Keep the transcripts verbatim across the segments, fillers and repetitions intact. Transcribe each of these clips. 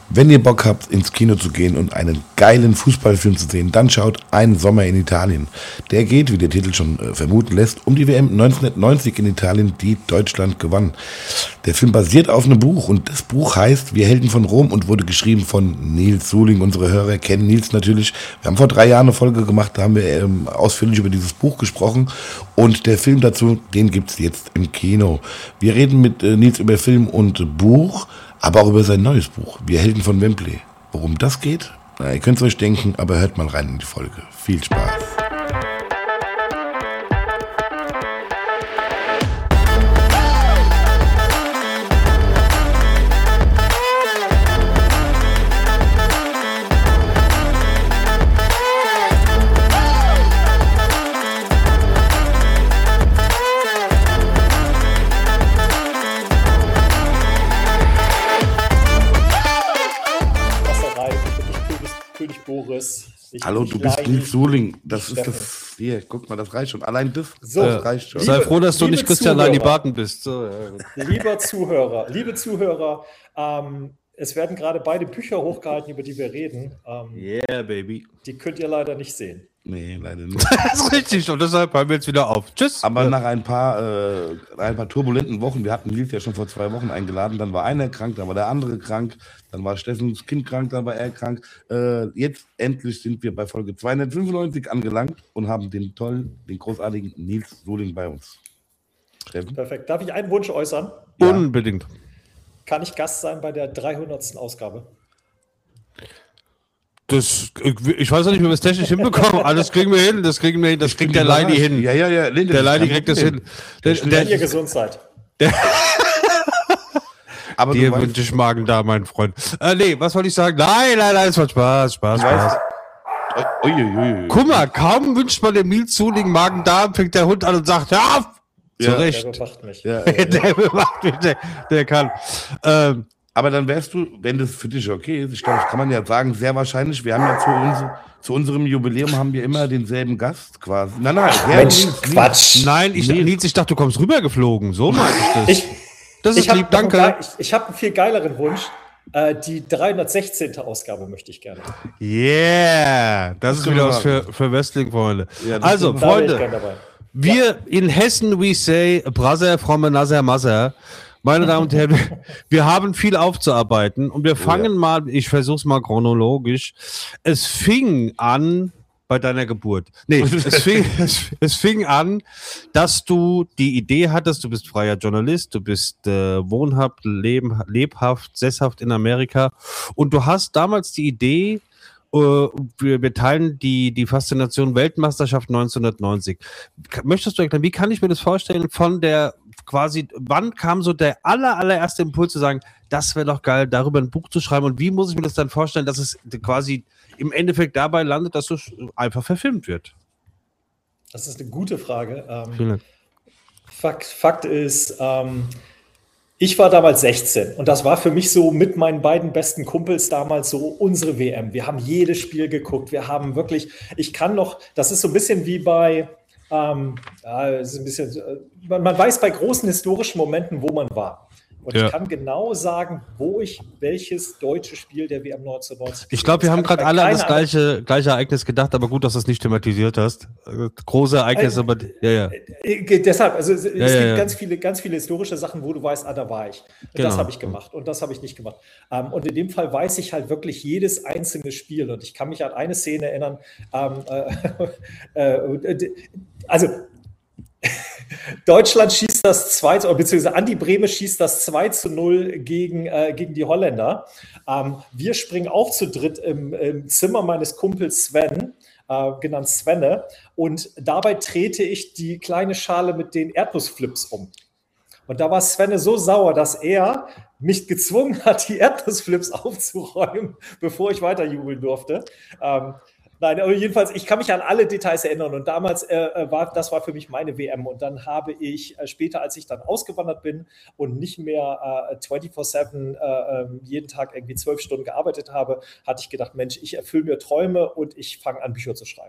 Wenn ihr Bock habt, ins Kino zu gehen und einen geilen Fußballfilm zu sehen, dann schaut Ein Sommer in Italien. Der geht, wie der Titel schon äh, vermuten lässt, um die W M neunzehnhundertneunzig in Italien, die Deutschland gewann. Der Film basiert auf einem Buch und das Buch heißt Wir Helden von Rom und wurde geschrieben von Nils Suhling. Unsere Hörer kennen Nils natürlich. Wir haben vor drei Jahren eine Folge gemacht, da haben wir ähm, ausführlich über dieses Buch gesprochen und der Film dazu, den gibt's jetzt im Kino. Wir reden mit äh, Nils über Film und Buch, aber auch über sein neues Buch, Wir Helden von Wembley. Worum das geht? Na, ihr könnt es euch denken, aber hört mal rein in die Folge. Viel Spaß. Ich Hallo, du bist Nils Suhling. Das ist das. Hier, guck mal, das reicht schon. Allein das, so, das reicht schon. Liebe, sei froh, dass du nicht Christian Lani Barton bist. So, ja. Lieber Zuhörer, liebe Zuhörer, ähm, es werden gerade beide Bücher hochgehalten, über die wir reden. Ähm, yeah, baby. Die könnt ihr leider nicht sehen. Nee, leider nicht. Das ist richtig und deshalb hören wir jetzt wieder auf. Tschüss. Aber ja. nach ein paar, äh, ein paar turbulenten Wochen, wir hatten Nils ja schon vor zwei Wochen eingeladen, dann war einer krank, dann war der andere krank, dann war Steffens Kind krank, dann war er krank. Äh, jetzt endlich sind wir bei Folge zweihundertfünfundneunzig angelangt und haben den tollen, den großartigen Nils Suhling bei uns. Steffen? Perfekt. Darf ich einen Wunsch äußern? Ja. Unbedingt. Kann ich Gast sein bei der dreihundertsten Ausgabe? Das, ich weiß noch nicht, wie wir es technisch hinbekommen. Alles kriegen wir hin, das kriegen wir hin, das kriegt der Leini hin. Ja, ja, ja. Linde, der Leini kriegt das hin. Der, der, der, ihr gesund seid. Der, aber dir wünsche ich Magen da, mein Freund. Äh, nee, was wollte ich sagen? Nein, nein, nein, es war Spaß, Spaß, Spaß. Ui, ui, ui. Guck mal, kaum wünscht man dem Nils Suhling Magen da, fängt der Hund an und sagt, ja, ja, zu Recht. Der bewacht mich. Ja, ja, ja. der bewacht mich, der, der kann. Ähm, Aber dann wärst du, wenn das für dich okay ist, ich glaube, das kann man ja sagen, sehr wahrscheinlich, wir haben ja zu, uns, zu unserem Jubiläum haben wir immer denselben Gast quasi. Nein, nein, Mensch, Nils, Quatsch. Nils. Nein, ich, Nils, ich dachte, du kommst rübergeflogen. So meinte ich das. Ich, das ist ich lieb, danke. Einen, ich ich habe einen viel geileren Wunsch. Äh, die dreihundertsechzehnte Ausgabe möchte ich gerne. Yeah, das, das ist wieder was für, für Wrestling-Freunde. Ja, also, da Freunde, wir ja. in Hessen, we say, brother from another mother. Meine Damen und Herren, wir haben viel aufzuarbeiten und wir fangen oh ja. mal, ich versuche es mal chronologisch. Es fing an bei deiner Geburt. Nee, es fing, es, es fing an, dass du die Idee hattest, du bist freier Journalist, du bist äh, wohnhaft, leben, lebhaft, sesshaft in Amerika und du hast damals die Idee, äh, wir, wir teilen die, die Faszination Weltmeisterschaft neunzehnhundertneunzig. Möchtest du erklären, wie kann ich mir das vorstellen von der quasi, wann kam so der aller, allererste Impuls zu sagen, das wäre doch geil, darüber ein Buch zu schreiben und wie muss ich mir das dann vorstellen, dass es quasi im Endeffekt dabei landet, dass es einfach verfilmt wird? Das ist eine gute Frage. Ähm, Fakt, Fakt ist, ähm, ich war damals sechzehn und das war für mich so mit meinen beiden besten Kumpels damals so unsere W M. Wir haben jedes Spiel geguckt, wir haben wirklich, ich kann noch, das ist so ein bisschen wie bei, Ähm, ja, ist ein bisschen, man, man weiß bei großen historischen Momenten, wo man war. Und ja. ich kann genau sagen, wo ich welches deutsche Spiel der W M neunzehnhundertneunzig. Ich glaube, wir haben gerade alle an das gleiche, gleiche Ereignis gedacht, aber gut, dass du es nicht thematisiert hast. Große Ereignisse, aber ja, ja. Äh, deshalb, also es, ja, es ja, gibt ja. ganz viele, ganz viele historische Sachen, wo du weißt, ah, da war ich. Genau. Das habe ich gemacht und das habe ich nicht gemacht. Ähm, und in dem Fall weiß ich halt wirklich jedes einzelne Spiel. Und ich kann mich an eine Szene erinnern. Ähm, äh, äh, also Deutschland schießt das zwei, beziehungsweise Andi Brehme schießt das zwei zu null gegen, äh, gegen die Holländer. Ähm, wir springen auch zu dritt im, im Zimmer meines Kumpels Sven, äh, genannt Svenne, und dabei trete ich die kleine Schale mit den Erdnussflips um. Und da war Svenne so sauer, dass er mich gezwungen hat, die Erdnussflips aufzuräumen, bevor ich weiter jubeln durfte. Ähm, Nein, aber jedenfalls, ich kann mich an alle Details erinnern und damals äh, war, das war für mich meine W M und dann habe ich äh, später, als ich dann ausgewandert bin und nicht mehr äh, vierundzwanzig sieben äh, jeden Tag irgendwie zwölf Stunden gearbeitet habe, hatte ich gedacht, Mensch, ich erfülle mir Träume und ich fange an, Bücher zu schreiben.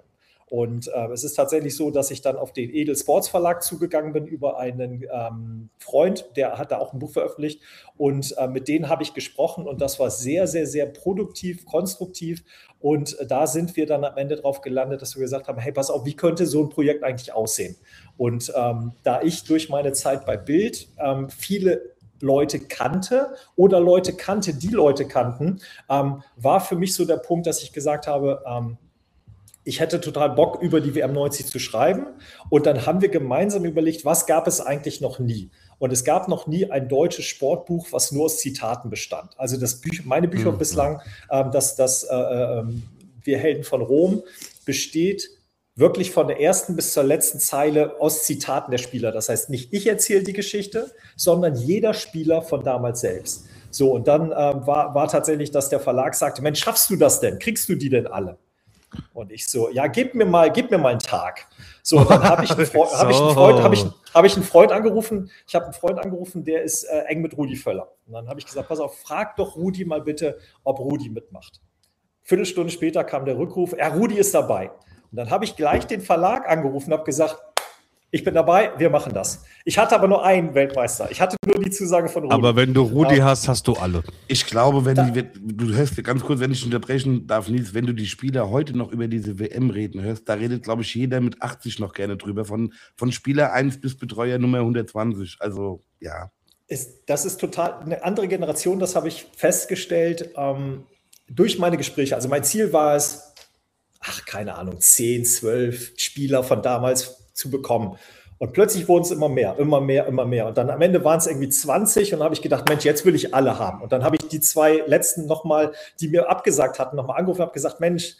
Und äh, es ist tatsächlich so, dass ich dann auf den Edel Sports Verlag zugegangen bin über einen ähm, Freund, der hat da auch ein Buch veröffentlicht. Und äh, mit denen habe ich gesprochen und das war sehr, sehr, sehr produktiv, konstruktiv. Und äh, da sind wir dann am Ende drauf gelandet, dass wir gesagt haben, hey, pass auf, wie könnte so ein Projekt eigentlich aussehen? Und ähm, da ich durch meine Zeit bei Bild ähm, viele Leute kannte oder Leute kannte, die Leute kannten, ähm, war für mich so der Punkt, dass ich gesagt habe, ähm, ich hätte total Bock, über die W M neunzig zu schreiben. Und dann haben wir gemeinsam überlegt, was gab es eigentlich noch nie? Und es gab noch nie ein deutsches Sportbuch, was nur aus Zitaten bestand. Also das Büch- meine Bücher mhm. bislang, ähm, das, das äh, äh, Wir Helden von Rom, besteht wirklich von der ersten bis zur letzten Zeile aus Zitaten der Spieler. Das heißt, nicht ich erzähle die Geschichte, sondern jeder Spieler von damals selbst. So, und dann ähm, war, war tatsächlich, dass der Verlag sagte, Mensch, schaffst du das denn? Kriegst du die denn alle? Und ich so, ja, gib mir mal, gib mir mal einen Tag. So, dann habe ich, so. hab ich einen Freund, habe ich, hab ich einen Freund angerufen. Ich habe einen Freund angerufen, der ist äh, eng mit Rudi Völler. Und dann habe ich gesagt, pass auf, frag doch Rudi mal bitte, ob Rudi mitmacht. Viertelstunde später kam der Rückruf, ja, Rudi ist dabei. Und dann habe ich gleich den Verlag angerufen und habe gesagt, ich bin dabei, wir machen das. Ich hatte aber nur einen Weltmeister. Ich hatte nur die Zusage von Rudi. Aber wenn du Rudi ja. hast, hast du alle. Ich glaube, wenn da, die, du hörst, ganz kurz, wenn ich unterbrechen darf, Nils, wenn du die Spieler heute noch über diese W M reden hörst, da redet, glaube ich, jeder mit achtzig noch gerne drüber. Von, von Spieler eins bis Betreuer Nummer hundertzwanzig. Also, ja. Ist, das ist total eine andere Generation, das habe ich festgestellt, ähm, durch meine Gespräche. Also mein Ziel war es, ach, keine Ahnung, zehn, zwölf Spieler von damals zu bekommen. Und plötzlich wurden es immer mehr, immer mehr, immer mehr. Und dann am Ende waren es irgendwie zwanzig und dann habe ich gedacht, Mensch, jetzt will ich alle haben. Und dann habe ich die zwei letzten nochmal, die mir abgesagt hatten, nochmal angerufen und habe gesagt, Mensch,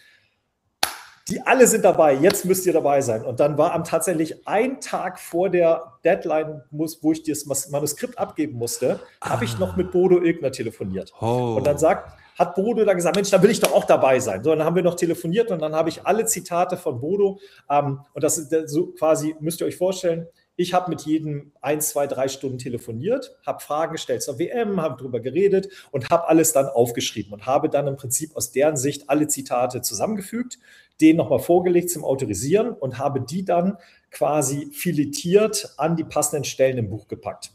die alle sind dabei, jetzt müsst ihr dabei sein. Und dann war am tatsächlich ein Tag vor der Deadline, muss, wo ich das Manuskript abgeben musste, ah. habe ich noch mit Bodo Ilgner telefoniert. Oh. Und dann sagt, hat Bodo dann gesagt, Mensch, da will ich doch auch dabei sein. So, dann haben wir noch telefoniert und dann habe ich alle Zitate von Bodo. Ähm, und das ist so quasi, müsst ihr euch vorstellen, ich habe mit jedem ein, zwei, drei Stunden telefoniert, habe Fragen gestellt zur W M, habe drüber geredet und habe alles dann aufgeschrieben und habe dann im Prinzip aus deren Sicht alle Zitate zusammengefügt, den nochmal vorgelegt zum Autorisieren und habe die dann quasi filetiert an die passenden Stellen im Buch gepackt.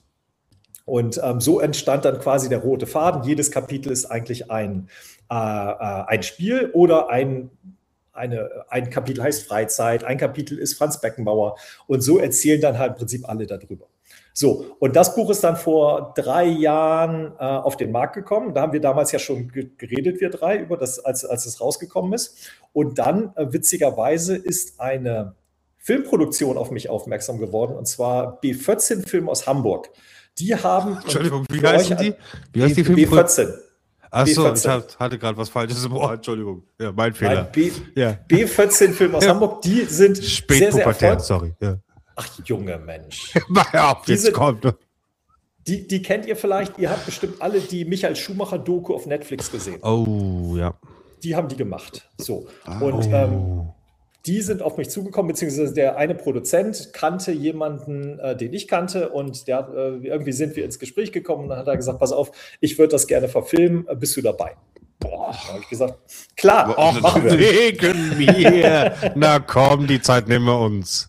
Und ähm, so entstand dann quasi der rote Faden. Jedes Kapitel ist eigentlich ein, äh, ein Spiel oder ein, eine, ein Kapitel heißt Freizeit, ein Kapitel ist Franz Beckenbauer. Und so erzählen dann halt im Prinzip alle darüber. So, und das Buch ist dann vor drei Jahren äh, auf den Markt gekommen. Da haben wir damals ja schon geredet, wir drei, über das, als, als es rausgekommen ist. Und dann, äh, witzigerweise, ist eine Filmproduktion auf mich aufmerksam geworden, und zwar B vierzehn Film aus Hamburg. Die haben. Entschuldigung, wie heißen die? Wie heißt die Film? B vierzehn. Achso, ich hatte gerade was Falsches im Ohr. Entschuldigung. Ja, mein Fehler. Nein, B, ja. B vierzehn Film aus ja. Hamburg, die sind sehr, sehr erfolgreich. Sorry. Ja. Ach, junge Mensch. Ja, jetzt sind, kommt. Die, die kennt ihr vielleicht. Ihr habt bestimmt alle die Michael Schumacher-Doku auf Netflix gesehen. Oh, ja. Die haben die gemacht. So. Und oh. ähm, die sind auf mich zugekommen, beziehungsweise der eine Produzent kannte jemanden, äh, den ich kannte, und der, äh, irgendwie sind wir ins Gespräch gekommen und dann hat er gesagt, pass auf, ich würde das gerne verfilmen, äh, bist du dabei? Boah, da habe ich gesagt, klar, oh, machen wir. Wegen mir. Na komm, die Zeit nehmen wir uns.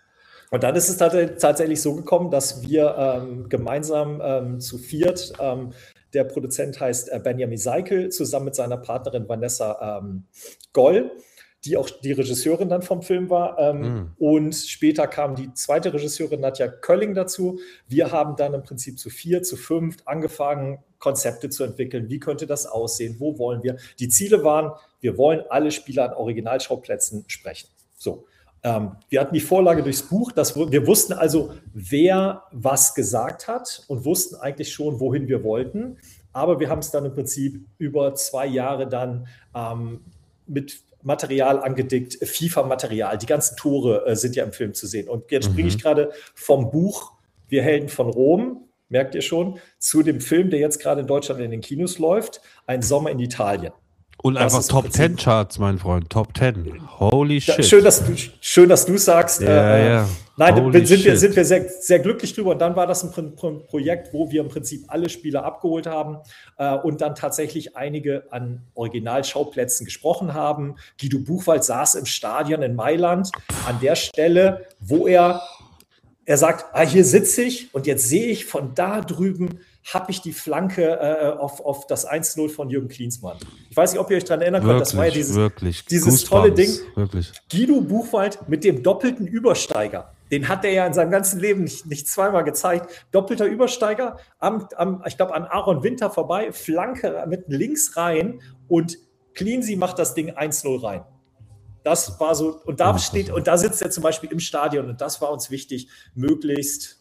Und dann ist es tatsächlich so gekommen, dass wir ähm, gemeinsam ähm, zu viert, ähm, der Produzent heißt äh, Benjamin Seikel, zusammen mit seiner Partnerin Vanessa ähm, Goll, die auch die Regisseurin dann vom Film war. Ähm, mm. Und später kam die zweite Regisseurin Nadja Kölling dazu. Wir haben dann im Prinzip zu vier, zu fünf angefangen, Konzepte zu entwickeln. Wie könnte das aussehen? Wo wollen wir? Die Ziele waren, wir wollen alle Spieler an Originalschauplätzen sprechen. So. Ähm, wir hatten die Vorlage durchs Buch. Das, wir wussten also, wer was gesagt hat und wussten eigentlich schon, wohin wir wollten. Aber wir haben es dann im Prinzip über zwei Jahre dann ähm, mit Material angedickt, FIFA-Material. Die ganzen Tore äh, sind ja im Film zu sehen. Und jetzt mhm. springe ich gerade vom Buch Wir Helden von Rom, merkt ihr schon, zu dem Film, der jetzt gerade in Deutschland in den Kinos läuft, Ein Sommer in Italien. Und das einfach Top zehn Charts, mein Freund. Top zehn. Holy shit. Ja, schön, dass du schön, dass du sagst. Ja, äh, ja. Nein, Holy sind wir, shit. sind wir sehr, sehr glücklich drüber. Und dann war das ein Pro- Pro- Projekt, wo wir im Prinzip alle Spieler abgeholt haben äh, und dann tatsächlich einige an Originalschauplätzen gesprochen haben. Guido Buchwald saß im Stadion in Mailand an der Stelle, wo er, er sagt, ah, hier sitze ich und jetzt sehe ich von da drüben, habe ich die Flanke äh, auf, auf das eins null von Jürgen Klinsmann. Ich weiß nicht, ob ihr euch daran erinnern könnt, das war ja dieses, wirklich. dieses tolle Ding. Wirklich. Guido Buchwald mit dem doppelten Übersteiger. Den hat er ja in seinem ganzen Leben nicht, nicht zweimal gezeigt. Doppelter Übersteiger, am, am, ich glaube, an Aaron Winter vorbei, Flanke mit links rein und Cleansy macht das Ding eins null rein. Das war so, und da steht, und da sitzt er zum Beispiel im Stadion und das war uns wichtig, möglichst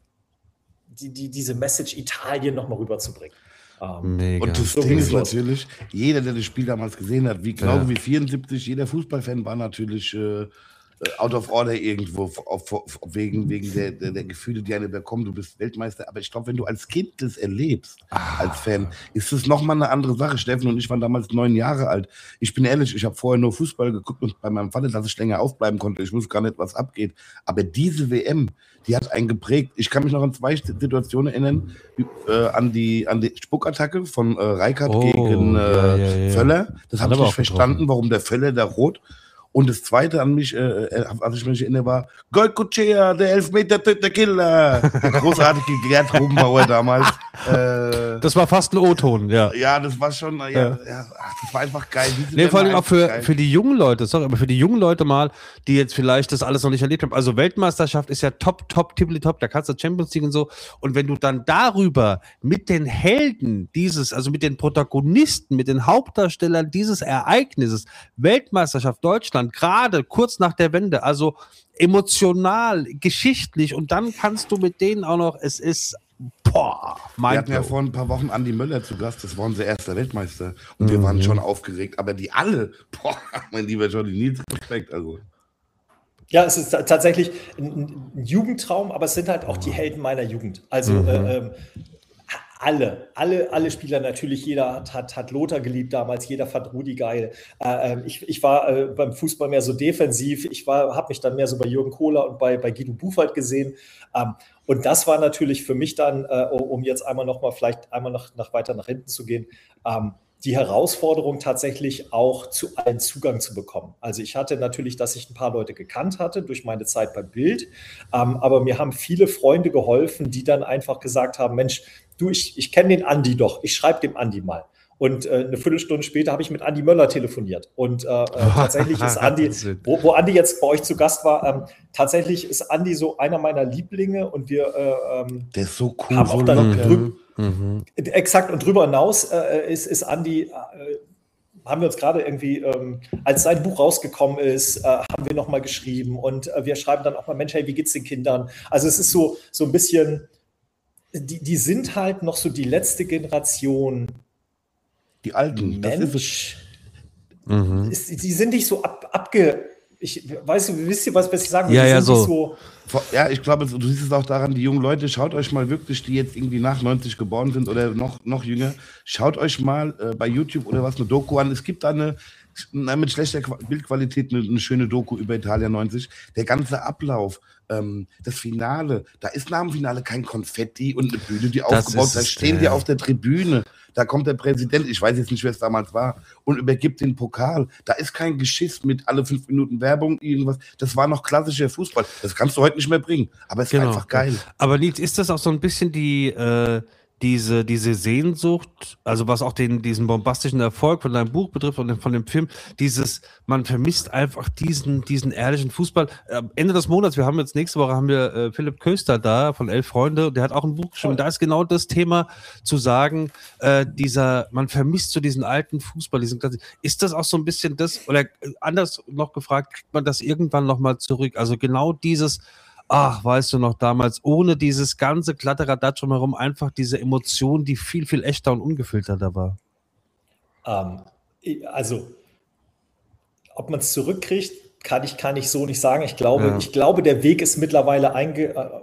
die, die, diese Message Italien nochmal rüberzubringen. Ähm, Mega. Und das So Ding ging's ist los. natürlich, jeder, der das Spiel damals gesehen hat, wie genau Ja. wie vierundsiebzig, jeder Fußballfan war natürlich äh, out of order irgendwo, auf, auf, wegen, wegen der, der, der Gefühle, die einer bekommt. Du bist Weltmeister, aber ich glaube, wenn du als Kind das erlebst, als Fan, ist das nochmal eine andere Sache. Steffen und ich waren damals neun Jahre alt. Ich bin ehrlich, ich habe vorher nur Fußball geguckt und bei meinem Vater, dass ich länger aufbleiben konnte. Ich wusste gar nicht, was abgeht. Aber diese W M, die hat einen geprägt. Ich kann mich noch an zwei Situationen erinnern, wie, äh, an, die, an die Spuckattacke von äh, Reikart Oh, gegen äh, ja, ja, ja. Völler. Das Hat habe ich aber nicht auch verstanden, getroffen. warum der Völler da rot. Und das zweite an mich, äh, als ich mich erinnere, war Goicoechea, der Elfmeter, der Killer. Der großartige Gerd Rubenbauer damals. Äh, Das war fast ein O-Ton, ja. ja, das war schon, ja, Ja. ja. ach, das war einfach geil. Diese Nee, vor allem Länder auch für, einfach für die jungen Leute, sorry, aber für die jungen Leute mal, die jetzt vielleicht das alles noch nicht erlebt haben. Also Weltmeisterschaft ist ja top, top, tippeli top, da kannst du Champions League und so. Und wenn du dann darüber mit den Helden dieses, also mit den Protagonisten, mit den Hauptdarstellern dieses Ereignisses, Weltmeisterschaft Deutschland, gerade kurz nach der Wende, also emotional, geschichtlich und dann kannst du mit denen auch noch, es ist, boah, Wir mein hatten ja vor ein paar Wochen Andi Möller zu Gast, das war unser erster Weltmeister. Und wir Mhm. waren schon aufgeregt, aber die alle, boah, mein lieber Johnny, Nils, Respekt, also. Ja, es ist ta- tatsächlich ein, ein Jugendtraum, aber es sind halt auch die Helden meiner Jugend. Also Mhm. äh, ähm, alle, alle, alle Spieler natürlich. Jeder hat, hat, hat Lothar geliebt damals, jeder fand Rudi geil. Äh, ähm, ich, ich war äh, beim Fußball mehr so defensiv. Ich habe mich dann mehr so bei Jürgen Kohler und bei, bei Guido Buchwald gesehen. Ähm, und das war natürlich für mich dann, äh, um jetzt einmal noch mal vielleicht einmal nach, nach weiter nach hinten zu gehen, ähm, die Herausforderung tatsächlich auch zu allen Zugang zu bekommen. Also ich hatte natürlich, dass ich ein paar Leute gekannt hatte durch meine Zeit bei Bild, ähm, aber mir haben viele Freunde geholfen, die dann einfach gesagt haben, Mensch, du, ich, ich kenne den Andi doch, ich schreibe dem Andi mal. Und äh, eine Viertelstunde später habe ich mit Andi Möller telefoniert. Und äh, äh, tatsächlich ist Andi, wo, wo Andi jetzt bei euch zu Gast war, ähm, tatsächlich ist Andi so einer meiner Lieblinge und wir äh, ähm, Der ist so cool, haben so auch dann locker. drü- Mhm. exakt und drüber hinaus äh, ist, ist Andi, äh, haben wir uns gerade irgendwie, ähm, als sein Buch rausgekommen ist, äh, haben wir nochmal geschrieben und äh, wir schreiben dann auch mal, Mensch, hey, wie geht's den Kindern? Also es ist so, so ein bisschen, die, die sind halt noch so die letzte Generation Die Alten, das ist es. Mensch. Mhm. Ist, die sind nicht so ab, abge... Ich weiß, wisst ihr, was, was ich sagen will? Ja, die ja, sind so. nicht so Vor- Ja, ich glaube, du siehst es auch daran, die jungen Leute, schaut euch mal wirklich, die jetzt irgendwie nach neunzig geboren sind oder noch, noch jünger, schaut euch mal äh, bei YouTube oder was eine Doku an. Es gibt da eine, na, mit schlechter Qua- Bildqualität eine, eine schöne Doku über Italien neunzig. Der ganze Ablauf, ähm, das Finale, da ist nach dem Finale kein Konfetti und eine Bühne, die Das aufgebaut ist da es, stehen ja. die auf der Tribüne. Da kommt der Präsident, ich weiß jetzt nicht, wer es damals war, und übergibt den Pokal. Da ist kein Geschiss mit alle fünf Minuten Werbung, irgendwas. Das war noch klassischer Fußball. Das kannst du heute nicht mehr bringen. Aber es ist Genau. einfach geil. Aber Nils, ist das auch so ein bisschen die, äh, diese, diese Sehnsucht, also was auch den, diesen bombastischen Erfolg von deinem Buch betrifft und von dem Film, dieses, man vermisst einfach diesen, diesen ehrlichen Fußball. Äh, Ende des Monats, wir haben jetzt nächste Woche haben wir äh, Philipp Köster da von Elf Freunde, der hat auch ein Buch geschrieben. Da ist genau das Thema zu sagen, äh, dieser, man vermisst so diesen alten Fußball, diesen Klassik. Ist das auch so ein bisschen das, oder äh, anders noch gefragt, kriegt man das irgendwann nochmal zurück? Also genau dieses, ach, weißt du noch, damals ohne dieses ganze glatte Radatsch drumherum, einfach diese Emotion, die viel, viel echter und ungefilterter war. Ähm, also, ob man es zurückkriegt, kann ich, kann ich so nicht sagen. Ich glaube, Ja. ich glaube, der Weg ist mittlerweile einge. Äh,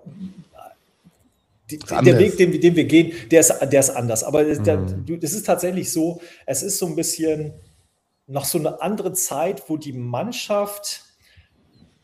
die, der anders. Weg, den, wir- den wir gehen, der ist, der ist anders. Aber es- der, Mhm. du- es ist tatsächlich so, es ist so ein bisschen noch so eine andere Zeit, wo die Mannschaft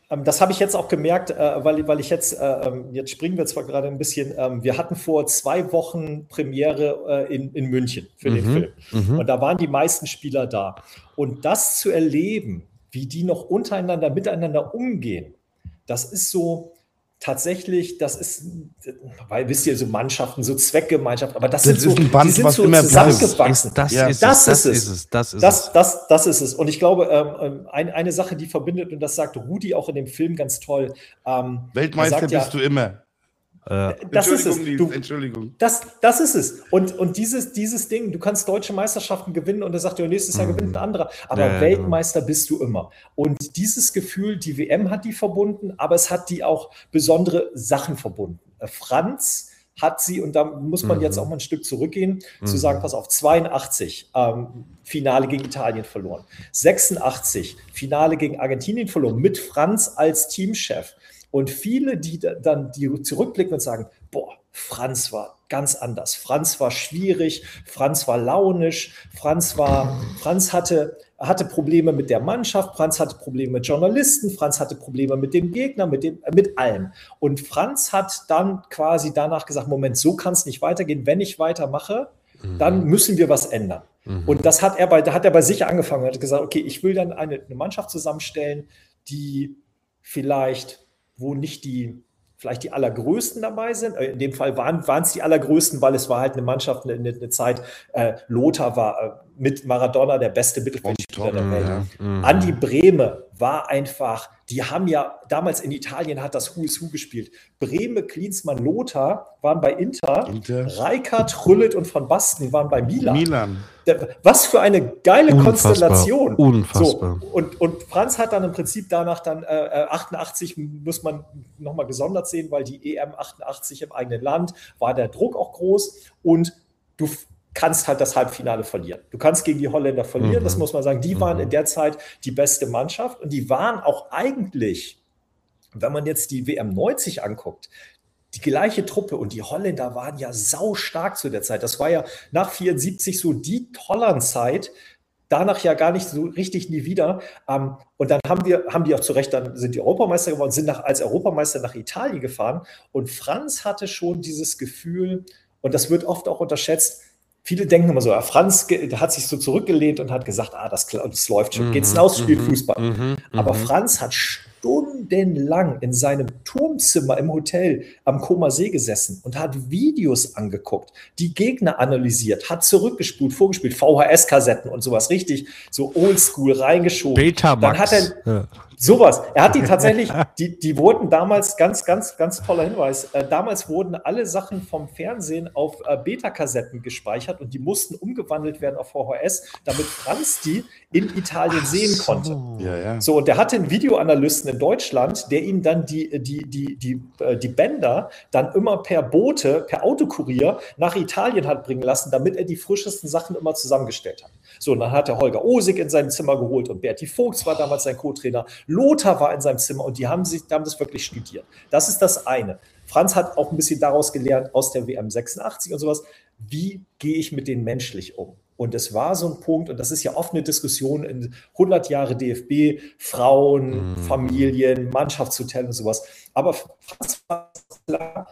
Das habe ich jetzt auch gemerkt, weil, weil ich jetzt, jetzt springen wir zwar gerade ein bisschen, wir hatten vor zwei Wochen Premiere in, in München für den mhm, Film. Mhm. Und da waren die meisten Spieler da. Und das zu erleben, wie die noch untereinander, miteinander umgehen, das ist so tatsächlich, das ist, weil wisst ihr, so Mannschaften, so Zweckgemeinschaften, aber das, das sind so, ein Band, die sind was so immer zusammengewachsen. Das, ja. ist, das, das, ist ist es. Das ist das, es. Das, das ist es. Und ich glaube, ähm, ein, eine Sache, die verbindet, und das sagt Rudi auch in dem Film ganz toll. Ähm, Weltmeister sagt, bist ja, du immer. Äh, das ist es. Du, Entschuldigung. Das, das ist es. Und, und dieses, dieses Ding, du kannst deutsche Meisterschaften gewinnen und er sagt, ja, nächstes Jahr gewinnt ein anderer. Aber ja, Weltmeister ja. bist du immer. Und dieses Gefühl, die W M hat die verbunden, aber es hat die auch besondere Sachen verbunden. Franz hat sie, und da muss man mhm. jetzt auch mal ein Stück zurückgehen, mhm. zu sagen, pass auf, zweiundachtzig, ähm, Finale gegen Italien verloren. sechsundachtzig, Finale gegen Argentinien verloren, mit Franz als Teamchef. Und viele, die dann die zurückblicken und sagen, boah, Franz war ganz anders. Franz war schwierig, Franz war launisch, Franz war, Franz hatte, hatte Probleme mit der Mannschaft, Franz hatte Probleme mit Journalisten, Franz hatte Probleme mit dem Gegner, mit dem, mit allem. Und Franz hat dann quasi danach gesagt, Moment, so kann es nicht weitergehen. Wenn ich weitermache, mhm. dann müssen wir was ändern. Mhm. Und das hat er bei, da hat er bei sich angefangen. Er hat gesagt, okay, ich will dann eine, eine Mannschaft zusammenstellen, die vielleicht wo nicht die, vielleicht die Allergrößten dabei sind. In dem Fall waren, waren es die Allergrößten, weil es war halt eine Mannschaft, eine, eine Zeit, äh, Lothar war äh, mit Maradona der beste Mittelfeldspieler der Welt. Ja. Mhm. Andi Brehme war einfach, die haben ja, damals in Italien hat das Who is Who gespielt. Brehme, Klinsmann, Lothar waren bei Inter, Inter. Reikart, Rüllet und Van Basten waren bei Milan. Milan. Was für eine geile Unfassbar. Konstellation. Unfassbar. So, und, und Franz hat dann im Prinzip danach dann äh, achtundachtzig, muss man nochmal gesondert sehen, weil die E M achtundachtzig im eigenen Land war der Druck auch groß und du kannst halt das Halbfinale verlieren. Du kannst gegen die Holländer verlieren, mhm. das muss man sagen. Die mhm. waren in der Zeit die beste Mannschaft und die waren auch eigentlich, wenn man jetzt die W M neunzig anguckt, die gleiche Truppe und die Holländer waren ja saustark zu der Zeit. Das war ja nach vierundsiebzig so die Holland-Zeit, danach ja gar nicht so richtig nie wieder. Um, und dann haben wir, haben die auch zu Recht, dann sind die Europameister geworden, sind nach, als Europameister nach Italien gefahren. Und Franz hatte schon dieses Gefühl, und das wird oft auch unterschätzt, viele denken immer so, ja, Franz hat sich so zurückgelehnt und hat gesagt, ah, das, das läuft schon, mhm, geht's hinaus, spielt mhm, Fußball. Mhm, Aber Franz hat stundenlang in seinem Turmzimmer im Hotel am Comer See gesessen und hat Videos angeguckt, die Gegner analysiert, hat zurückgespult, vorgespielt, V H S-Kassetten und sowas, richtig so oldschool reingeschoben. Betamax. Dann hat er ja. sowas. Er hat die tatsächlich, die, die wurden damals, ganz, ganz, ganz toller Hinweis, äh, damals wurden alle Sachen vom Fernsehen auf äh, Beta-Kassetten gespeichert und die mussten umgewandelt werden auf V H S, damit Franz die in Italien Ach sehen so. konnte. Ja, ja. So, und der hatte einen Videoanalysten in Deutschland, der ihm dann die, die, die, die, die Bänder dann immer per Boote, per Autokurier nach Italien hat bringen lassen, damit er die frischesten Sachen immer zusammengestellt hat. So, und dann hat er Holger Osig in sein Zimmer geholt und Berti Vogts war damals sein Co-Trainer. Lothar war in seinem Zimmer und die haben, sich, die haben das wirklich studiert. Das ist das eine. Franz hat auch ein bisschen daraus gelernt, aus der W M sechsundachtzig und sowas, wie gehe ich mit denen menschlich um? Und es war so ein Punkt, und das ist ja oft eine Diskussion in hundert Jahre D F B, Frauen, mm. Familien, Mannschaftshotel und sowas. Aber Franz war klar,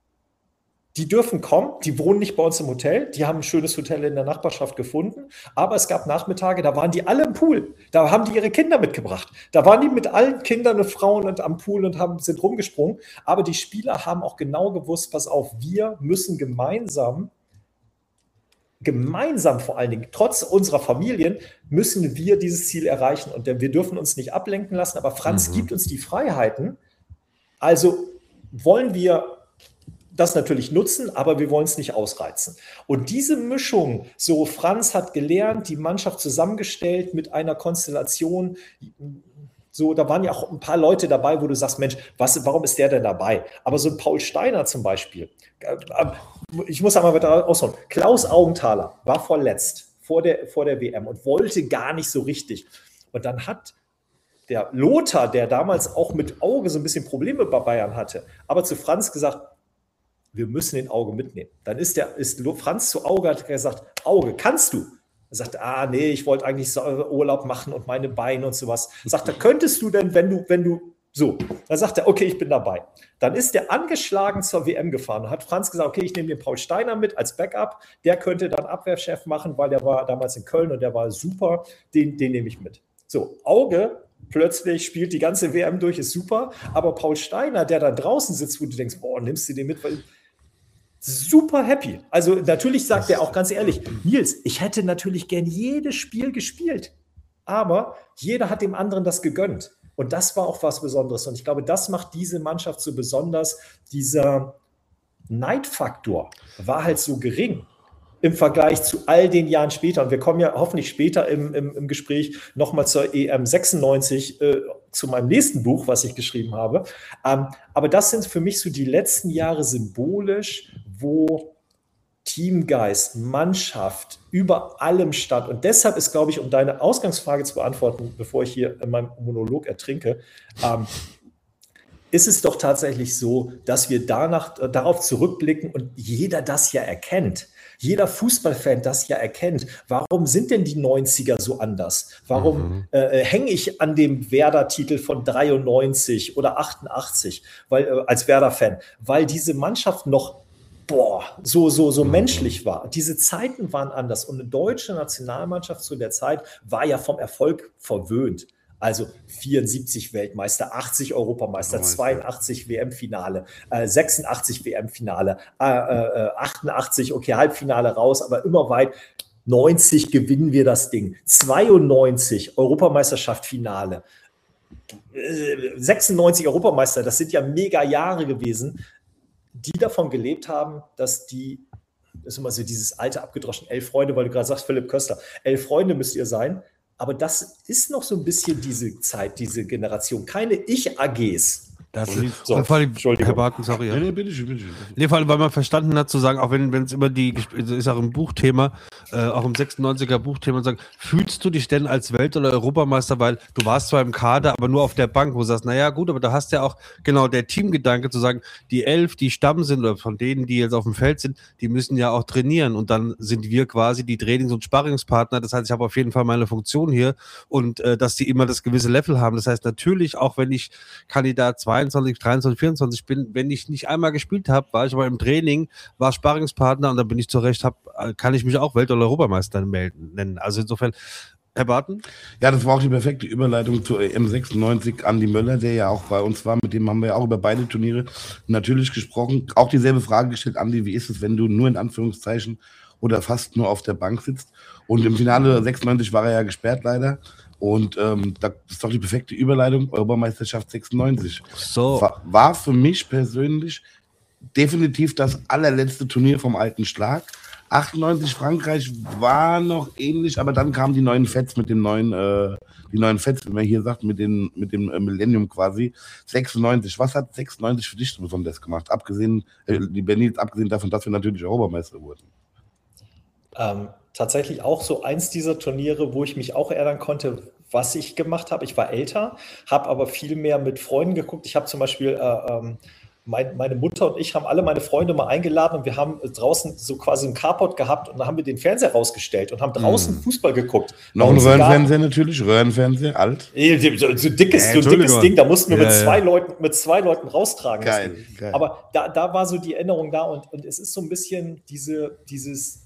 die dürfen kommen, die wohnen nicht bei uns im Hotel, die haben ein schönes Hotel in der Nachbarschaft gefunden, aber es gab Nachmittage, da waren die alle im Pool, da haben die ihre Kinder mitgebracht, da waren die mit allen Kindern und Frauen und am Pool und haben, sind rumgesprungen, aber die Spieler haben auch genau gewusst, pass auf, wir müssen gemeinsam Gemeinsam vor allen Dingen, trotz unserer Familien, müssen wir dieses Ziel erreichen. Und wir dürfen uns nicht ablenken lassen, aber Franz mhm. gibt uns die Freiheiten. Also wollen wir das natürlich nutzen, aber wir wollen es nicht ausreizen. Und diese Mischung, so Franz hat gelernt, die Mannschaft zusammengestellt mit einer Konstellation, so, da waren ja auch ein paar Leute dabei, wo du sagst, Mensch, was, warum ist der denn dabei? Aber so ein Paul Steiner zum Beispiel, ich muss einmal weiter ausholen. Klaus Augenthaler war verletzt vor der, vor der W M und wollte gar nicht so richtig. Und dann hat der Lothar, der damals auch mit Auge so ein bisschen Probleme bei Bayern hatte, aber zu Franz gesagt, wir müssen den Auge mitnehmen. Dann ist, der, ist Franz zu Auge, hat gesagt, Auge, kannst du? Er sagt, ah nee, ich wollte eigentlich so Urlaub machen und meine Beine und sowas. Sagt er, könntest du denn, wenn du, wenn du So, dann sagt er, okay, ich bin dabei. Dann ist der angeschlagen zur W M gefahren und hat Franz gesagt, okay, ich nehme den Paul Steiner mit als Backup, der könnte dann Abwehrchef machen, weil der war damals in Köln und der war super, den, den nehme ich mit. So, Auge plötzlich spielt die ganze W M durch, ist super, aber Paul Steiner, der da draußen sitzt, wo du denkst, boah, nimmst du den mit, weil super happy. Also natürlich sagt er auch ganz ehrlich, Nils, ich hätte natürlich gern jedes Spiel gespielt, aber jeder hat dem anderen das gegönnt. Und das war auch was Besonderes. Und ich glaube, das macht diese Mannschaft so besonders. Dieser Neidfaktor war halt so gering im Vergleich zu all den Jahren später. Und wir kommen ja hoffentlich später im, im, im Gespräch nochmal zur E M sechsundneunzig, äh, zu meinem nächsten Buch, was ich geschrieben habe. Ähm, aber das sind für mich so die letzten Jahre symbolisch, wo Teamgeist, Mannschaft über allem stand. Und deshalb ist, glaube ich, um deine Ausgangsfrage zu beantworten, bevor ich hier in meinem Monolog ertrinke, ähm, ist es doch tatsächlich so, dass wir danach, äh, darauf zurückblicken und jeder das ja erkennt. Jeder Fußballfan das ja erkennt. Warum sind denn die neunziger so anders? Warum mhm. äh, hänge ich an dem Werder-Titel von dreiundneunzig oder achtundachtzig weil, äh, als Werder-Fan? Weil diese Mannschaft noch boah, so, so, so mhm. menschlich war. Diese Zeiten waren anders. Und eine deutsche Nationalmannschaft zu der Zeit war ja vom Erfolg verwöhnt. Also vierundsiebzig Weltmeister, achtzig Europameister, zweiundachtzig W M-Finale, äh, sechsundachtzig W M-Finale, äh, äh, achtundachtzig, okay, Halbfinale raus, aber immer weit. neunzig gewinnen wir das Ding. zweiundneunzig Europameisterschaft Finale. Äh, sechsundneunzig Europameister, das sind ja mega Jahre gewesen, die davon gelebt haben, dass die, das ist immer so dieses alte abgedroschen, elf Freunde, weil du gerade sagst, Philipp Köster, elf Freunde müsst ihr sein, aber das ist noch so ein bisschen diese Zeit, diese Generation, keine Ich-A Gs. Das ist, so, vor allem, Herr Barton, sorry. Ja. Nee, bitte schön, bitte schön. Nee, vor allem, weil man verstanden hat, zu sagen, auch wenn es über die, ist auch ein Buchthema, äh, auch im sechsundneunziger Buchthema, sagen, fühlst du dich denn als Welt- oder Europameister, weil du warst zwar im Kader, aber nur auf der Bank, wo du sagst, naja, gut, aber da hast ja auch genau der Teamgedanke zu sagen, die elf, die Stamm sind, oder von denen, die jetzt auf dem Feld sind, die müssen ja auch trainieren und dann sind wir quasi die Trainings- und Sparringspartner, das heißt, ich habe auf jeden Fall meine Funktion hier und äh, dass die immer das gewisse Level haben, das heißt natürlich, auch wenn ich Kandidat zweiundzwanzig, dreiundzwanzig, vierundzwanzig bin, wenn ich nicht einmal gespielt habe, war ich aber im Training, war Sparringspartner und dann bin ich zurecht, hab, kann ich mich auch Welt- oder Europameister nennen. Also insofern, Herr Barton? Ja, das war auch die perfekte Überleitung zur E M sechsundneunzig. Andi Möller, der ja auch bei uns war, mit dem haben wir ja auch über beide Turniere natürlich gesprochen. Auch dieselbe Frage gestellt, Andi, wie ist es, wenn du nur in Anführungszeichen oder fast nur auf der Bank sitzt? Und im Finale sechsundneunzig war er ja gesperrt leider. Und ähm, das ist doch die perfekte Überleitung, Europameisterschaft sechsundneunzig. So. War, war für mich persönlich definitiv das allerletzte Turnier vom alten Schlag. achtundneunzig Frankreich war noch ähnlich, aber dann kamen die neuen Feds mit dem neuen, äh, die neuen Feds, wie man hier sagt, mit, den, mit dem äh, Millennium quasi. sechsundneunzig, was hat sechsundneunzig für dich so besonders gemacht? Abgesehen, äh, die Berlin, abgesehen davon, dass wir natürlich Europameister wurden. Ähm, tatsächlich auch so eins dieser Turniere, wo ich mich auch erinnern konnte, was ich gemacht habe. Ich war älter, habe aber viel mehr mit Freunden geguckt. Ich habe zum Beispiel, äh, ähm, mein, meine Mutter und ich haben alle meine Freunde mal eingeladen und wir haben draußen so quasi einen Carport gehabt und dann haben wir den Fernseher rausgestellt und haben draußen mm. Fußball geguckt. Noch ein Röhrenfernseher natürlich, Röhrenfernseher, alt. So, so dickes, ja, so dickes Ding, da mussten wir ja, mit, zwei ja. Leuten, mit zwei Leuten raustragen. Geil, geil. Aber da, da war so die Erinnerung da und, und es ist so ein bisschen diese, dieses,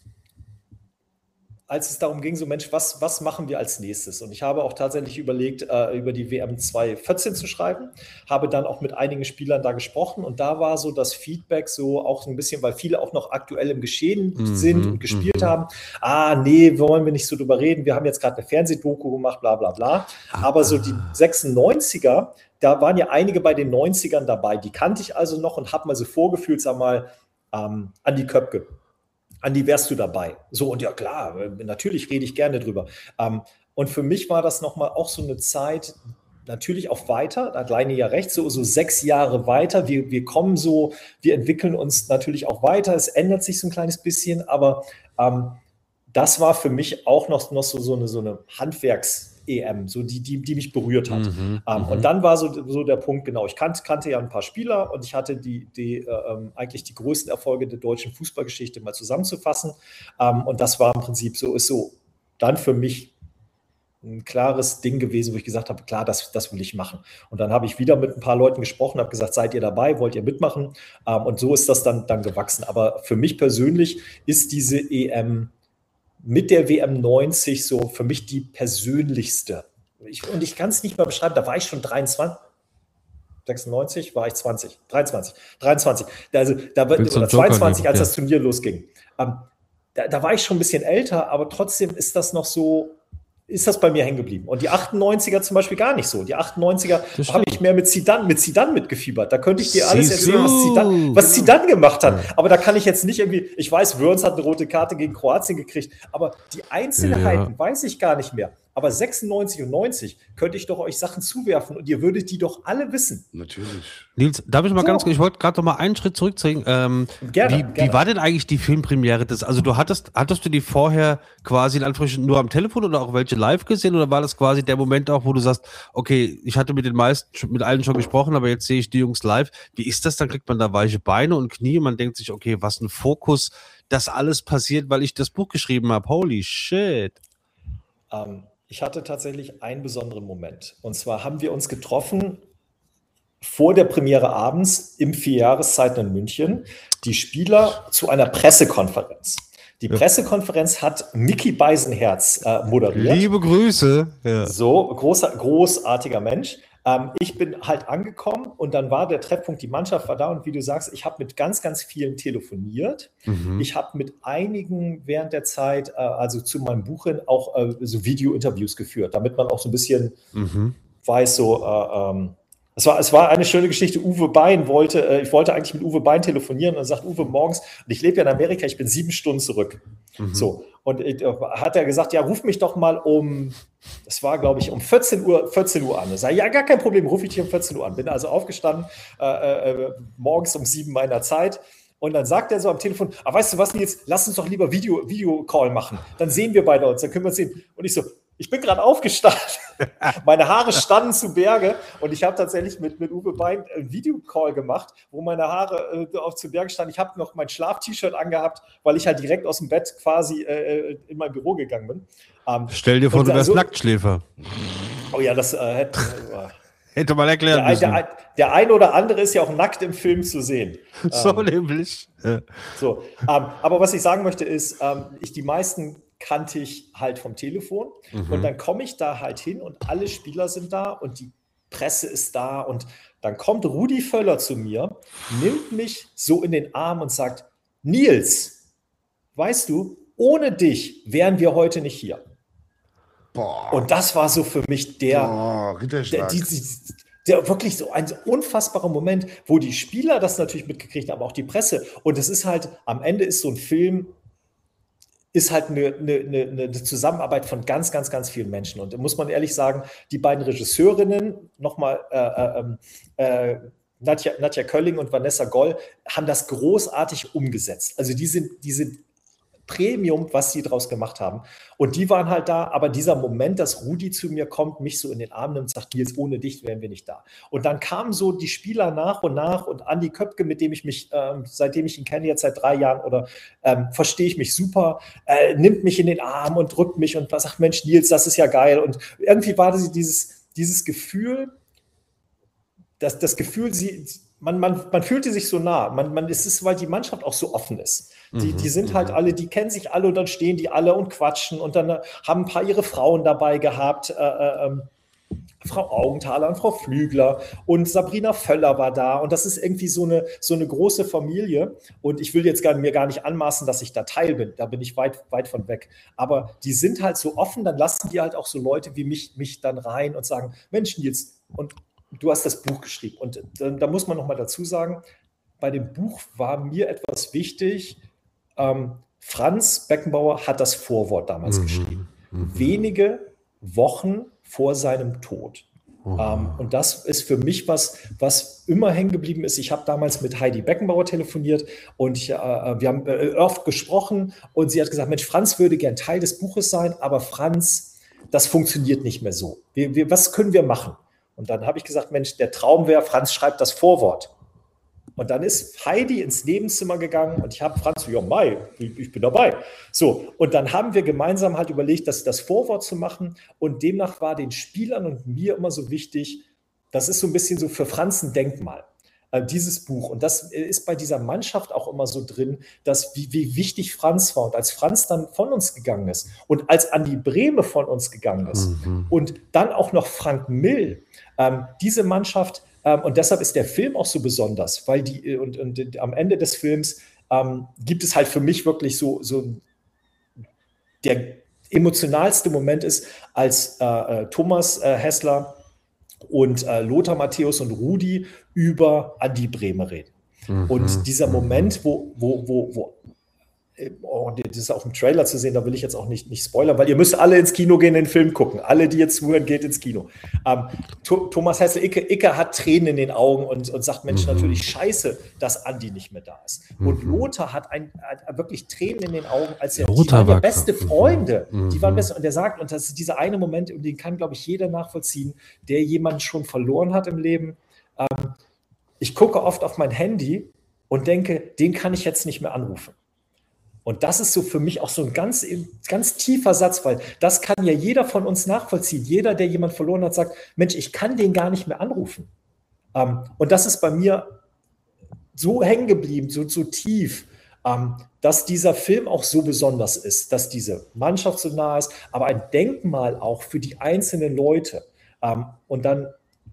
als es darum ging, so Mensch, was, was machen wir als nächstes? Und ich habe auch tatsächlich überlegt, äh, über die W M zweitausendvierzehn zu schreiben, habe dann auch mit einigen Spielern da gesprochen und da war so das Feedback so auch so ein bisschen, weil viele auch noch aktuell im Geschehen Mhm, sind und gespielt mhm. haben, ah, nee, wollen wir nicht so drüber reden, wir haben jetzt gerade eine Fernsehdoku gemacht, bla bla bla. Aber so die sechsundneunziger, da waren ja einige bei den neunzigern dabei, die kannte ich also noch und habe mal so vorgefühlt, sag mal, ähm, Andi Köpke. Andi, wärst du dabei? So, und ja klar, natürlich rede ich gerne drüber. Ähm, und für mich war das nochmal auch so eine Zeit, natürlich auch weiter, da hat Leine ja recht, so, so sechs Jahre weiter. Wir, wir kommen so, wir entwickeln uns natürlich auch weiter. Es ändert sich so ein kleines bisschen, aber ähm, das war für mich auch noch, noch so, so eine, so eine Handwerks-E M, so die, die, die mich berührt hat. Mhm, ähm, mhm. und dann war so, so der Punkt, genau, ich kannte, kannte ja ein paar Spieler und ich hatte die, die äh, eigentlich die größten Erfolge der deutschen Fußballgeschichte mal zusammenzufassen. Ähm, und das war im Prinzip so, ist so dann für mich ein klares Ding gewesen, wo ich gesagt habe, klar, das, das will ich machen. Und dann habe ich wieder mit ein paar Leuten gesprochen, habe gesagt, seid ihr dabei, wollt ihr mitmachen? Ähm, und so ist das dann, dann gewachsen. Aber für mich persönlich ist diese E M mit der W M neunzig so für mich die persönlichste. Ich, und ich kann es nicht mal beschreiben, da war ich schon dreiundzwanzig, sechsundneunzig war ich zwanzig, dreiundzwanzig, dreiundzwanzig, also da, oder zweiundzwanzig, als das Turnier losging. Ähm, da, da war ich schon ein bisschen älter, aber trotzdem ist das noch so, ist das bei mir hängen geblieben. Und die achtundneunziger zum Beispiel gar nicht so. Die achtundneunziger habe ich mehr mit Zidane, mit Zidane mitgefiebert. Da könnte ich dir alles erzählen, was Zidane, was Zidane gemacht hat. Aber da kann ich jetzt nicht irgendwie, ich weiß, Wörns hat eine rote Karte gegen Kroatien gekriegt, aber die Einzelheiten ja. weiß ich gar nicht mehr. Aber sechsundneunzig und neunzig könnte ich doch euch Sachen zuwerfen und ihr würdet die doch alle wissen. Natürlich. Nils, darf ich mal so. ganz kurz, ich wollte gerade noch mal einen Schritt zurückziehen. Ähm, gerne, wie, gerne. Wie war denn eigentlich die Filmpremiere des? Also du hattest, hattest du die vorher quasi in Anführungsstrichen nur am Telefon oder auch welche live gesehen oder war das quasi der Moment auch, wo du sagst, okay, ich hatte mit den meisten, mit allen schon gesprochen, aber jetzt sehe ich die Jungs live. Wie ist das? Dann kriegt man da weiche Beine und Knie und man denkt sich, okay, was ein Fokus, das alles passiert, weil ich das Buch geschrieben habe. Holy shit. Um. Ich hatte tatsächlich einen besonderen Moment. Und zwar haben wir uns getroffen vor der Premiere abends im Vierjahreszeiten in München, die Spieler zu einer Pressekonferenz. Die ja. Pressekonferenz hat Micky Beisenherz äh, moderiert. Liebe Grüße. Ja. So, großer, großartiger Mensch. Ähm, ich bin halt angekommen und dann war der Treffpunkt, die Mannschaft war da und wie du sagst, ich habe mit ganz, ganz vielen telefoniert. Mhm. Ich habe mit einigen während der Zeit, äh, also zu meinem Buch hin, auch äh, so Video-Interviews geführt, damit man auch so ein bisschen mhm. weiß, so, äh, ähm, es war, es war eine schöne Geschichte. Uwe Bein wollte, äh, ich wollte eigentlich mit Uwe Bein telefonieren und dann sagt Uwe morgens, und ich lebe ja in Amerika, ich bin sieben Stunden zurück. Mhm. So. Und äh, hat er gesagt, ja, ruf mich doch mal um, das war, glaube ich, um vierzehn Uhr, vierzehn Uhr an. Ich sage, ja, gar kein Problem, rufe ich dich um vierzehn Uhr an. Bin also aufgestanden, äh, äh, morgens um sieben meiner Zeit. Und dann sagt er so am Telefon, ah, weißt du was, Nils, lass uns doch lieber Video, Video-Call machen. Dann sehen wir beide uns, dann können wir uns sehen. Und ich so, ich bin gerade aufgestanden. Meine Haare standen zu Berge und ich habe tatsächlich mit, mit Uwe Bein einen Videocall gemacht, wo meine Haare äh, auf zu Berge standen. Ich habe noch mein Schlaf-T-Shirt angehabt, weil ich halt direkt aus dem Bett quasi äh, in mein Büro gegangen bin. Ähm, Stell dir vor, du wärst also, Nacktschläfer. Oh ja, das äh, hätte... Äh, Hätte mal erklären der, müssen. Der, der ein oder andere ist ja auch nackt im Film zu sehen. So ähm, nämlich. Ja. So, ähm, aber was ich sagen möchte ist, ähm, ich die meisten kannte ich halt vom Telefon mhm. und dann komme ich da halt hin und alle Spieler sind da und die Presse ist da und dann kommt Rudi Völler zu mir, nimmt mich so in den Arm und sagt, Nils, weißt du, ohne dich wären wir heute nicht hier. Boah. Und das war so für mich der, Boah, der, der, die, die, der wirklich so ein unfassbarer Moment, wo die Spieler das natürlich mitgekriegt haben, aber auch die Presse. Und es ist halt, am Ende ist so ein Film, ist halt eine, eine, eine Zusammenarbeit von ganz, ganz, ganz vielen Menschen. Und da muss man ehrlich sagen, die beiden Regisseurinnen, nochmal äh, äh, äh, Nadja, Nadja Kölling und Vanessa Goll, haben das großartig umgesetzt. Also die sind, die sind Premium, was sie draus gemacht haben. Und die waren halt da, aber dieser Moment, dass Rudi zu mir kommt, mich so in den Arm nimmt und sagt, Nils, ohne dich wären wir nicht da. Und dann kamen so die Spieler nach und nach und Andi Köpke, mit dem ich mich, ähm, seitdem ich ihn kenne, jetzt seit drei Jahren oder ähm, verstehe ich mich super, äh, nimmt mich in den Arm und drückt mich und sagt, Mensch, Nils, das ist ja geil. Und irgendwie war das dieses, dieses Gefühl, das, das Gefühl, sie, man, man, man fühlte sich so nah. Man, man, es ist, weil die Mannschaft auch so offen ist. Die, die sind halt alle, die kennen sich alle und dann stehen die alle und quatschen und dann äh, haben ein paar ihre Frauen dabei gehabt, äh, äh, Frau Augenthaler und Frau Flügler und Sabrina Völler war da und das ist irgendwie so eine, so eine große Familie und ich will jetzt gar, mir gar nicht anmaßen, dass ich da Teil bin, da bin ich weit, weit von weg, aber die sind halt so offen, dann lassen die halt auch so Leute wie mich, mich dann rein und sagen, Mensch Nils, und du hast das Buch geschrieben und da, da muss man nochmal dazu sagen, bei dem Buch war mir etwas wichtig. Ähm, Franz Beckenbauer hat das Vorwort damals mhm. geschrieben. Mhm. Wenige Wochen vor seinem Tod. Oh. Ähm, und das ist für mich was, was immer hängen geblieben ist. Ich habe damals mit Heidi Beckenbauer telefoniert und ich, äh, wir haben äh, oft gesprochen und sie hat gesagt, Mensch, Franz würde gern Teil des Buches sein, aber Franz, das funktioniert nicht mehr so. Wir, wir, was können wir machen? Und dann habe ich gesagt, Mensch, der Traum wäre, Franz schreibt das Vorwort. Und dann ist Heidi ins Nebenzimmer gegangen und ich habe Franz, ja, Mai, ich, ich bin dabei. So, und dann haben wir gemeinsam halt überlegt, das, das Vorwort zu machen. Und demnach war den Spielern und mir immer so wichtig, das ist so ein bisschen so für Franz ein Denkmal, äh, dieses Buch. Und das ist bei dieser Mannschaft auch immer so drin, dass wie, wie wichtig Franz war. Und als Franz dann von uns gegangen ist und als Andi Brehme von uns gegangen ist mhm. und dann auch noch Frank Mill, ähm, diese Mannschaft. Ähm, und deshalb ist der Film auch so besonders, weil die und, und am Ende des Films ähm, gibt es halt für mich wirklich so, so der emotionalste Moment ist, als äh, Thomas äh, Hessler und äh, Lothar Matthäus und Rudi über Andi Brehme reden. Mhm. Und dieser Moment, wo, wo, wo, wo oh, das ist auch im Trailer zu sehen, da will ich jetzt auch nicht, nicht spoilern, weil ihr müsst alle ins Kino gehen, den Film gucken. Alle, die jetzt zuhören, geht ins Kino. Ähm, Thomas Hessler, Icke, Icke hat Tränen in den Augen und, und sagt, Mensch, mhm. natürlich scheiße, dass Andi nicht mehr da ist. Mhm. Und Lothar hat, ein, hat wirklich Tränen in den Augen, als er, die waren ja beste Freunde. Mhm. Die waren beste, und er sagt, und das ist dieser eine Moment, und den kann, glaube ich, jeder nachvollziehen, der jemanden schon verloren hat im Leben. Ähm, ich gucke oft auf mein Handy und denke, den kann ich jetzt nicht mehr anrufen. Und das ist so für mich auch so ein ganz, ganz tiefer Satz, weil das kann ja jeder von uns nachvollziehen. Jeder, der jemand verloren hat, sagt, Mensch, ich kann den gar nicht mehr anrufen. Ähm, und das ist bei mir so hängen geblieben, so, so tief, ähm, dass dieser Film auch so besonders ist, dass diese Mannschaft so nah ist, aber ein Denkmal auch für die einzelnen Leute. Ähm, und dann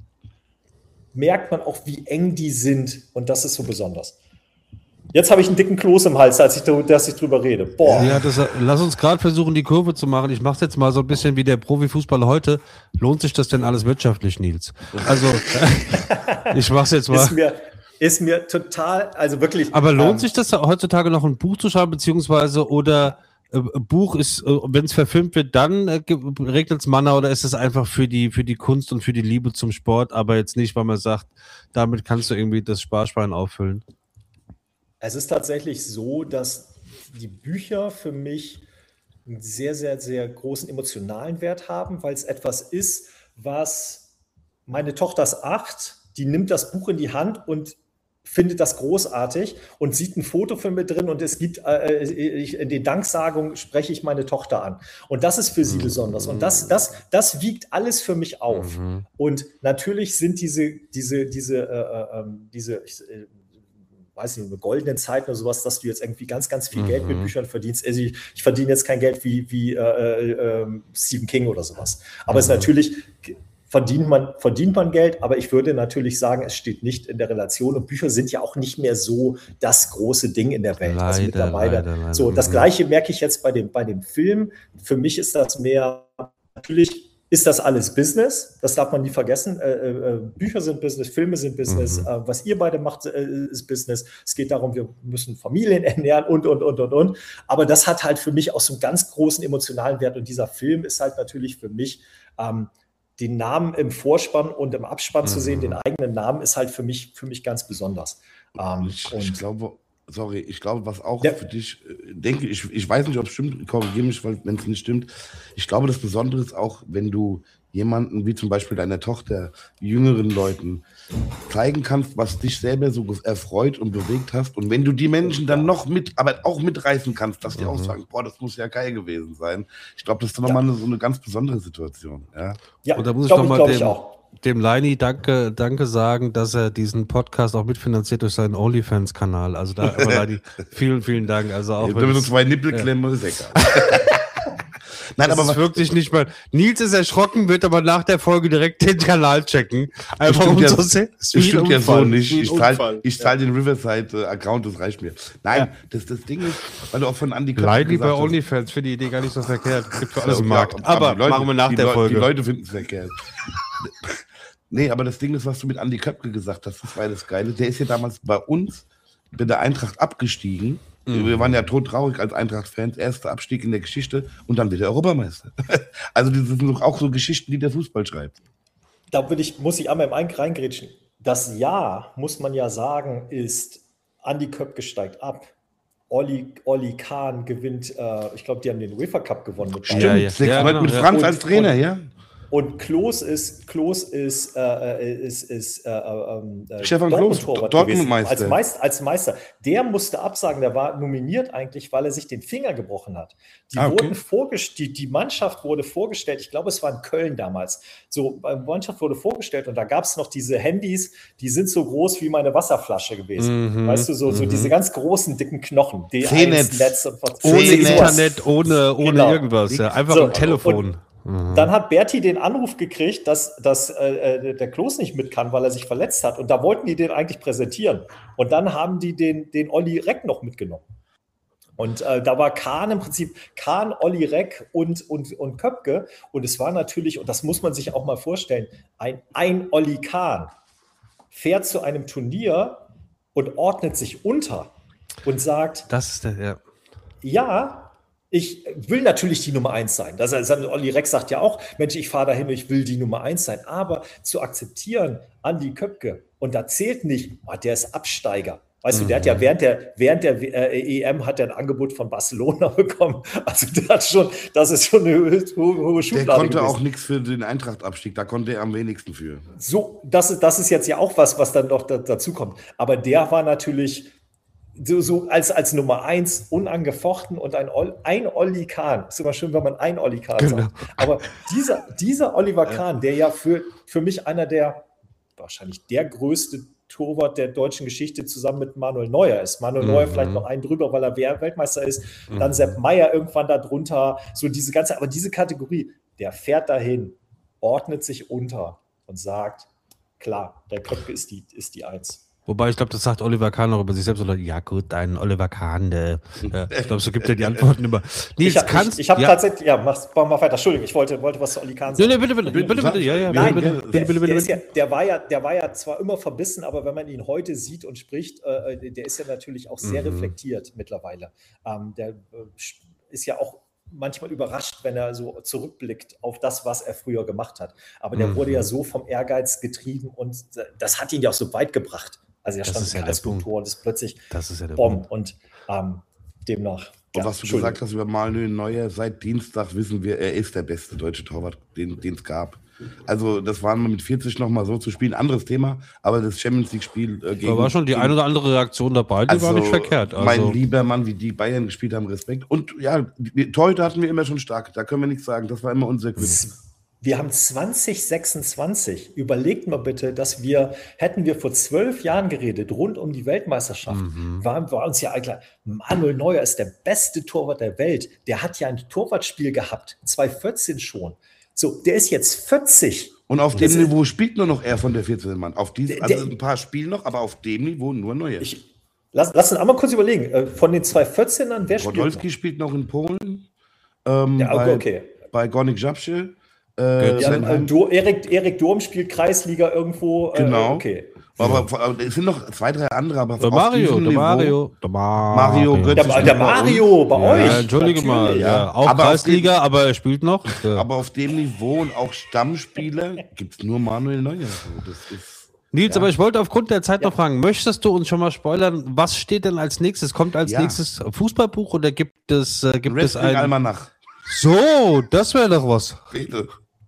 merkt man auch, wie eng die sind. Und das ist so besonders. Jetzt habe ich einen dicken Kloß im Hals, als ich, dass ich drüber rede. Boah. Ja, das, lass uns gerade versuchen, die Kurve zu machen. Ich mache es jetzt mal so ein bisschen wie der Profifußballer heute. Lohnt sich das denn alles wirtschaftlich, Nils? Also, ich mache es jetzt mal. Ist mir, ist mir total, also wirklich. Aber lohnt ähm, sich das heutzutage noch, ein Buch zu schreiben, beziehungsweise oder äh, Buch ist, äh, wenn es verfilmt wird, dann äh, regnet es Manna, oder ist es einfach für die, für die Kunst und für die Liebe zum Sport, aber jetzt nicht, weil man sagt, damit kannst du irgendwie das Sparschwein auffüllen? Es ist tatsächlich so, dass die Bücher für mich einen sehr, sehr, sehr großen emotionalen Wert haben, weil es etwas ist, was meine Tochter ist acht, die nimmt das Buch in die Hand und findet das großartig und sieht ein Foto von mir drin und es gibt, äh, ich, in den Danksagungen spreche ich meine Tochter an. Und das ist für sie besonders. Und das, das, das wiegt alles für mich auf. Mhm. Und natürlich sind diese, diese, diese, äh, äh, diese, ich, äh, weiß nicht, eine goldenen Zeit oder sowas, dass du jetzt irgendwie ganz, ganz viel mhm. Geld mit Büchern verdienst. Also ich, ich verdiene jetzt kein Geld wie, wie äh, äh, Stephen King oder sowas. Aber mhm. es ist natürlich, verdient man, verdient man Geld, aber ich würde natürlich sagen, es steht nicht in der Relation und Bücher sind ja auch nicht mehr so das große Ding in der Welt. Leider, also mittlerweile. Leider, leider. So, das Gleiche merke ich jetzt bei dem, bei dem Film. Für mich ist das mehr, natürlich ist das alles Business, das darf man nie vergessen. Äh, äh, Bücher sind Business, Filme sind Business, mhm. äh, was ihr beide macht, äh, ist Business. Es geht darum, wir müssen Familien ernähren und, und, und, und, und. Aber das hat halt für mich auch so einen ganz großen emotionalen Wert. Und dieser Film ist halt natürlich für mich, ähm, den Namen im Vorspann und im Abspann mhm. zu sehen, den eigenen Namen, ist halt für mich, für mich ganz besonders. Ähm, ich, und ich glaube, sorry, ich glaube, was auch ja. für dich, denke ich, ich weiß nicht, ob es stimmt, korrigiere mich, wenn es nicht stimmt. Ich glaube, das Besondere ist auch, wenn du jemanden, wie zum Beispiel deiner Tochter, jüngeren Leuten, zeigen kannst, was dich selber so erfreut und bewegt hast. Und wenn du die Menschen dann noch mit, aber auch mitreißen kannst, dass die mhm. auch sagen, boah, das muss ja geil gewesen sein. Ich glaube, das ist dann ja. nochmal so eine ganz besondere Situation. Ja, ja und da muss ich nochmal dem, dem Leini danke, danke sagen, dass er diesen Podcast auch mitfinanziert durch seinen OnlyFans-Kanal. Also da, aber Leini, vielen, vielen Dank. Also auch ja, wenn so zwei Nippelklemmen, ist egal. Nein, das aber ist wirklich nicht mal. Nils ist erschrocken, wird aber nach der Folge direkt den Kanal checken. Einfach um ja, so sehr. Das stimmt ja so nicht. Ich zahle zahl den Riverside-Account, das reicht mir. Nein, ja. das, das Ding ist, weil du auch von Andy Köpke Leid bei OnlyFans, für die Idee gar nicht so verkehrt. Gibt für alles im Markt. Ja, aber Leute, machen wir nach der Le Folge. Die Leute finden es verkehrt. Nee, aber das Ding ist, was du mit Andy Köpke gesagt hast, das war das Geile. Der ist ja damals bei uns bei der Eintracht abgestiegen. Mhm. Wir waren ja todtraurig als Eintracht-Fans. Erster Abstieg in der Geschichte und dann wieder Europameister. Also das sind doch auch so Geschichten, die der Fußball schreibt. Da will ich, muss ich einmal im Eink reingrätschen. Das Jahr, muss man ja sagen, ist Andy Köpke steigt ab. Olli, Olli Kahn gewinnt, äh, ich glaube, die haben den UEFA Cup gewonnen. Mit Stimmt, ja, ja. Ja, mit, mit Franz ja. als Trainer, ja. Und Klos ist, Klos ist, äh, ist, ist äh, äh, Stefan Klos, Dortmund-Meister. Als, Meister. als Meister. Der musste absagen, der war nominiert eigentlich, weil er sich den Finger gebrochen hat. Die, ah, okay. wurden vorgest- die, die Mannschaft wurde vorgestellt, ich glaube, es war in Köln damals. So, die Mannschaft wurde vorgestellt und da gab es noch diese Handys, die sind so groß wie meine Wasserflasche gewesen. Mhm. Weißt du, so, so mhm. diese ganz großen, dicken Knochen. D eins, Netz und was. Ohne Internet, ohne, ohne genau. irgendwas. Ja. Einfach so, ein Telefon. Und, Mhm. Dann hat Berti den Anruf gekriegt, dass, dass äh, der Klos nicht mit kann, weil er sich verletzt hat. Und da wollten die den eigentlich präsentieren. Und dann haben die den, den Olli Reck noch mitgenommen. Und äh, da war Kahn im Prinzip, Kahn, Olli Reck und, und, und Köpke. Und es war natürlich, und das muss man sich auch mal vorstellen, ein, ein Olli Kahn fährt zu einem Turnier und ordnet sich unter und sagt, das ist der, ja. ja, ich will natürlich die Nummer eins sein. Das heißt, Olli Reck sagt ja auch, Mensch, ich fahre dahin, ich will die Nummer eins sein. Aber zu akzeptieren, Andi Köpke, und da zählt nicht, oh, der ist Absteiger. Weißt mhm. du, der hat ja während der, während der äh, E M hat er ein Angebot von Barcelona bekommen. Also der hat schon, das ist schon eine hohe, hohe Schublade. Der konnte gewesen. Auch nichts für den Eintracht-Abstieg, da konnte er am wenigsten für. So, das ist, das ist jetzt ja auch was, was dann noch da, dazu kommt. Aber der war natürlich So, so als, als Nummer eins unangefochten und ein, ein Olli Kahn. Ist immer schön, wenn man ein Olli Kahn genau. sagt. Aber dieser, dieser Oliver Kahn, der ja für, für mich einer der, wahrscheinlich der größte Torwart der deutschen Geschichte zusammen mit Manuel Neuer ist. Manuel mhm. Neuer vielleicht noch einen drüber, weil er Weltmeister ist. Mhm. Dann Sepp Maier irgendwann da drunter. So diese ganze, aber diese Kategorie, der fährt dahin, ordnet sich unter und sagt, klar, der Köpke ist die, ist die Eins. Wobei, ich glaube, das sagt Oliver Kahn auch über sich selbst. Oder, ja gut, ein Oliver Kahn, der, äh, ich glaube, so gibt er die Antworten immer. Nils, ich habe ich, ich hab ja. tatsächlich, ja, mach, mach mal weiter. Entschuldigung, ich wollte, wollte was zu Olli Kahn sagen. Nee, nee, bitte, bitte, bitte, bitte, bitte, ja, ja, Nein, bitte, der, bitte, bitte, bitte, der, bitte. Ja, der, war ja, der war ja zwar immer verbissen, aber wenn man ihn heute sieht und spricht, äh, der ist ja natürlich auch sehr mhm. reflektiert mittlerweile. Ähm, der äh, ist ja auch manchmal überrascht, wenn er so zurückblickt auf das, was er früher gemacht hat. Aber der mhm. wurde ja so vom Ehrgeiz getrieben und das hat ihn ja auch so weit gebracht. Also er stand im Kreisbuch und ist plötzlich das ist ja der Bomb und ähm, demnach. Und ja, was du gesagt hast über Manuel Neuer, seit Dienstag wissen wir, er ist der beste deutsche Torwart, den es gab. Also das war mit vierzig nochmal so zu spielen, anderes Thema, aber das Champions League-Spiel äh, gegen... Da war schon die eine oder andere Reaktion dabei, die also, war nicht verkehrt. Also mein lieber Mann, wie die Bayern gespielt haben, Respekt. Und ja, die Torhüter hatten wir immer schon stark, da können wir nichts sagen, das war immer unser Glück. Wir haben zwanzig sechsundzwanzig. Überlegt mal bitte, dass wir, hätten wir vor zwölf Jahren geredet, rund um die Weltmeisterschaft, mhm. war, war uns ja klar, Manuel Neuer ist der beste Torwart der Welt. Der hat ja ein Torwartspiel gehabt, zwanzig vierzehn schon. So, der ist jetzt vierzig. Und auf dem Niveau spielt nur noch er von der vierzehn Mann. Auf dies, also ein paar Spielen noch, aber auf dem Niveau nur Neuer. Ich, lass, lass uns einmal kurz überlegen. Von den zwei vierzehern, wer spielt Podolski noch? spielt noch in Polen. Ähm, ja, okay, bei, okay. Bei Gornik Zabrze. Äh, ja, äh, Do, Erik, Erik Durm spielt Kreisliga irgendwo. Genau. Äh, okay. Aber, aber es sind noch zwei, drei andere. Aber der Mario, der Mario, der Mario, Mario der, der Mario bei, bei ja, euch. Entschuldige mal, ja. Ja. Auch aber Kreisliga, dem, aber er spielt noch. Ja. Aber auf dem Niveau und auch Stammspieler gibt es nur Manuel Neuer. Das ist, Nils, ja. aber ich wollte aufgrund der Zeit ja. noch fragen, möchtest du uns schon mal spoilern, was steht denn als nächstes? Kommt als ja. nächstes Fußballbuch oder gibt es, äh, gibt es ein... Almanach. So, das wäre doch was. Bitte.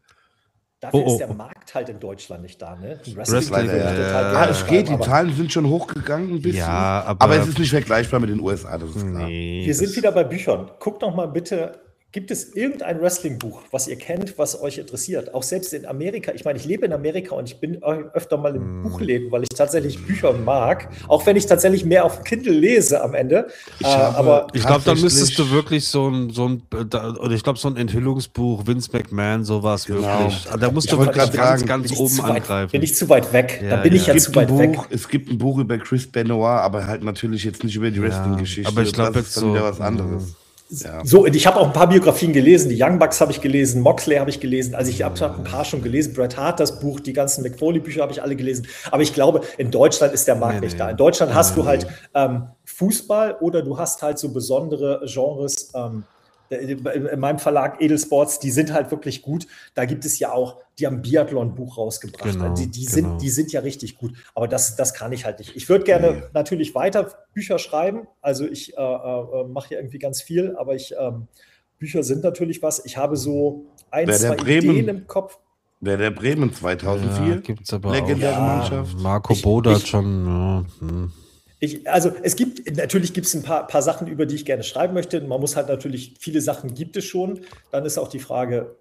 Dafür oh, oh. ist der Markt halt in Deutschland nicht da, ne? Wrestling, Wrestling ja, ja. Ah, es geht, die Zahlen sind schon hochgegangen ein bisschen. Ja, aber, aber es ist nicht vergleichbar mit den U S A, das ist klar. Nee, Wir sind wieder bei Büchern. Guckt doch mal bitte, gibt es irgendein Wrestling-Buch, was ihr kennt, was euch interessiert? Auch selbst in Amerika. Ich meine, ich lebe in Amerika und ich bin öfter mal im mm. Buchläden, weil ich tatsächlich Bücher mag. Auch wenn ich tatsächlich mehr auf Kindle lese am Ende. Ich, äh, aber ich glaube, dann müsstest du wirklich so ein, so ein oder ich glaube, so ein Enthüllungsbuch, Vince McMahon, sowas genau. wirklich. Da musst du wirklich ganz, ganz oben angreifen. Bin ich zu weit weg? Ja, da bin ja. ich ja zu weit Buch, weg. Es gibt ein Buch über Chris Benoit, aber halt natürlich jetzt nicht über die Wrestling-Geschichte. Aber ich glaube, das ist dann so, wieder was anderes. Ja. So, und ich habe auch ein paar Biografien gelesen. Die Young Bucks habe ich gelesen, Moxley habe ich gelesen. Also ich habe ein paar schon gelesen. Bret Hart, das Buch, die ganzen McFoley-Bücher habe ich alle gelesen. Aber ich glaube, in Deutschland ist der Markt nee, nicht nee. da. In Deutschland nee, hast du halt ähm, Fußball oder du hast halt so besondere Genres. Ähm, in meinem Verlag Edelsports, die sind halt wirklich gut. Da gibt es ja auch, die haben ein Biathlon-Buch rausgebracht. Genau, die die, genau. sind, die sind ja richtig gut. Aber das, das kann ich halt nicht. Ich würde gerne nee. natürlich weiter Bücher schreiben. Also ich äh, äh, mache ja irgendwie ganz viel, aber ich, ähm, Bücher sind natürlich was. Ich habe so ein, Werder zwei Bremen. Ideen im Kopf. Werder Bremen zweitausendvier. Ja, gibt's aber Legendäre auch. Mannschaft. Marco Ich- Boda ich- schon. Ja, hm. Ich, also es gibt, natürlich gibt es ein paar, paar Sachen, über die ich gerne schreiben möchte. Man muss halt natürlich, viele Sachen gibt es schon. Dann ist auch die Frage,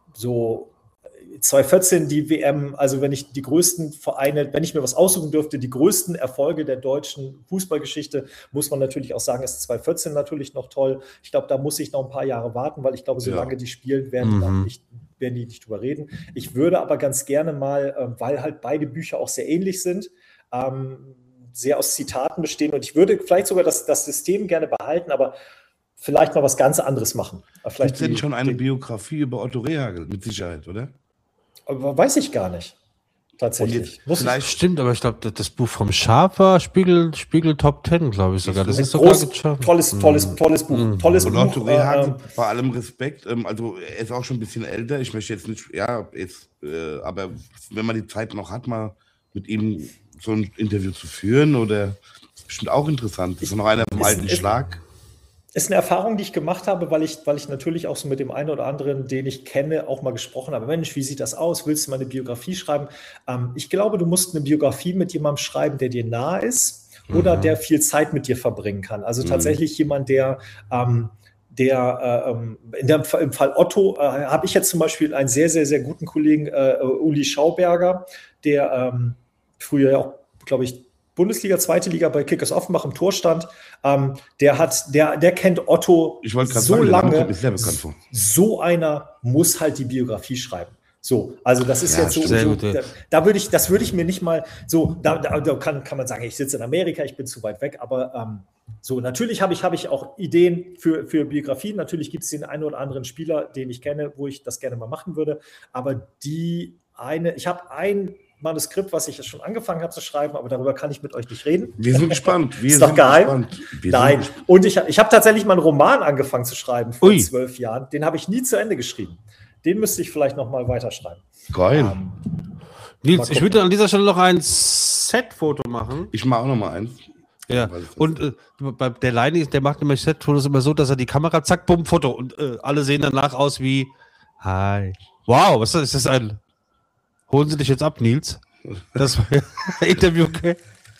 so zweitausendvierzehn die W M, also wenn ich die größten Vereine, wenn ich mir was aussuchen dürfte, die größten Erfolge der deutschen Fußballgeschichte, muss man natürlich auch sagen, ist zweitausendvierzehn natürlich noch toll. Ich glaube, da muss ich noch ein paar Jahre warten, weil ich glaube, solange Ja. die spielen, werden die, dann Mhm. nicht, werden die nicht drüber reden. Ich würde aber ganz gerne mal, ähm, weil halt beide Bücher auch sehr ähnlich sind, ähm, sehr aus Zitaten bestehen und ich würde vielleicht sogar das, das System gerne behalten, aber vielleicht mal was ganz anderes machen. Vielleicht Vielleicht sind die- schon eine die- Biografie über Otto Rehagel, mit Sicherheit, oder? aber weiß ich gar nicht. Tatsächlich. Und jetzt Muss ich, vielleicht- Stimmt, aber ich glaube, das Buch vom Schafer, Spiegel, Spiegel Top Ten, glaube ich sogar. Das ist sogar groß, geschafft. tolles, tolles, tolles Buch. Tolles Und Buch. Otto Äh, Rehagel, ähm, bei allem Respekt, ähm, also er ist auch schon ein bisschen älter. Ich möchte jetzt nicht, ja, jetzt, äh, aber wenn man die Zeit noch hat, mal mit ihm so ein Interview zu führen, oder ist bestimmt auch interessant. Das ist noch einer vom Ist- alten ist- Schlag. Ist eine Erfahrung, die ich gemacht habe, weil ich, weil ich natürlich auch so mit dem einen oder anderen, den ich kenne, auch mal gesprochen habe. Mensch, wie sieht das aus? Willst du mal eine Biografie schreiben? Ähm, ich glaube, du musst eine Biografie mit jemandem schreiben, der dir nah ist oder der viel Zeit mit dir verbringen kann. Also tatsächlich jemand, der, ähm, der äh, ähm, in dem, Fall- im Fall Otto äh, habe ich jetzt zum Beispiel einen sehr, sehr, sehr guten Kollegen, äh, Uli Schauberger, der ähm, früher ja auch, glaube ich, Bundesliga, zweite Liga bei Kickers Offenbach im Tor stand. Ähm, der hat, der, der kennt Otto Ich wollte gerade so sagen, der Name lange. kommt mir sehr bekannt vor. So einer muss halt die Biografie schreiben. So, also das ist Ja, jetzt so, sehr so gut, ja. da, da würde ich, das würde ich mir nicht mal so, da, da, da kann, kann man sagen, ich sitze in Amerika, ich bin zu weit weg, aber ähm, so, natürlich habe ich, habe ich auch Ideen für, für Biografien. Natürlich gibt es den einen oder anderen Spieler, den ich kenne, wo ich das gerne mal machen würde. Aber die eine, ich habe ein Manuskript, was ich jetzt schon angefangen habe zu schreiben, aber darüber kann ich mit euch nicht reden. Wir sind gespannt. Wir Ist doch sind geheim. gespannt. Wir Nein. sind Und ich, ich habe tatsächlich mal einen Roman angefangen zu schreiben vor Ui. zwölf Jahren. Den habe ich nie zu Ende geschrieben. Den müsste ich vielleicht noch mal weiterschreiben. geil. Ähm, Nils, ich gucken. würde an dieser Stelle noch ein Set-Foto machen. Ich mache auch noch mal eins. Ja, Was ist das? und äh, bei der Leini, der macht nämlich Set-Fotos immer so, dass er die Kamera, zack, bumm, Foto. Und äh, alle sehen danach aus wie, hi. Wow, was ist das? Ist das ein, holen Sie dich jetzt ab, Nils? Das war ein Interview, okay?